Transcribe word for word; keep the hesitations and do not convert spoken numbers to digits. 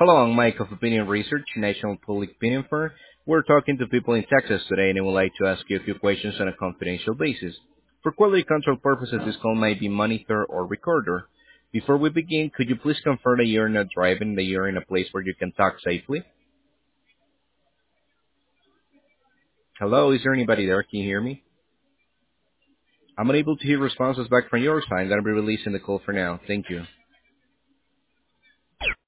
Hello, I'm Mike of Opinion Research, National Public Opinion Firm. We're talking to people in Texas today, and I would like to ask you a few questions on a confidential basis. For quality control purposes, this call may be monitored or recorded. Before we begin, could you please confirm that you're not driving, that you're in a place where you can talk safely? Hello, is there anybody there? Can you hear me? I'm unable to hear responses back from your side. I'm going to be releasing the call for now. Thank you.